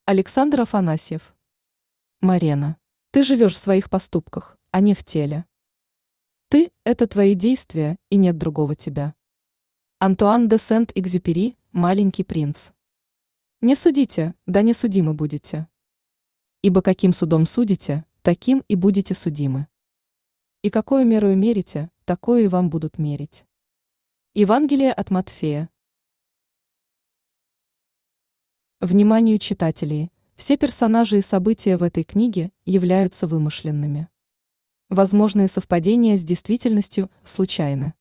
Александр Афанасьев. Марена. Ты живешь в своих поступках, а не в теле. Ты– это твои действия, и нет другого тебя. Антуан де Сент-Экзюпери, «Маленький принц». Не судите, да не судимы будете. Ибо каким судом судите, таким и будете судимы. И какую меру мерите, такое и вам будут мерить. Евангелие от Матфея. Вниманию читателей, все персонажи и события в этой книге являются вымышленными. Возможные совпадения с действительностью случайны.